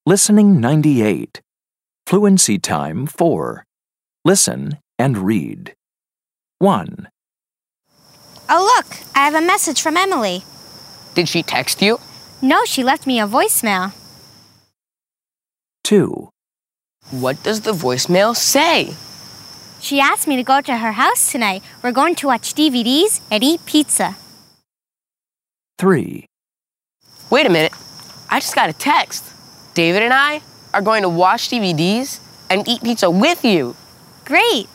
Listening 98. Fluency Time 4. Listen and read. 1, Oh, look, I have a message from Emily. Did she text you? No, she left me a voicemail. 2, What does the voicemail say? She asked me to go to her house tonight. We're going to watch DVDs and eat pizza. 3, Wait a minute. I just got a text. David and I are going to watch DVDs and eat pizza with you. Great!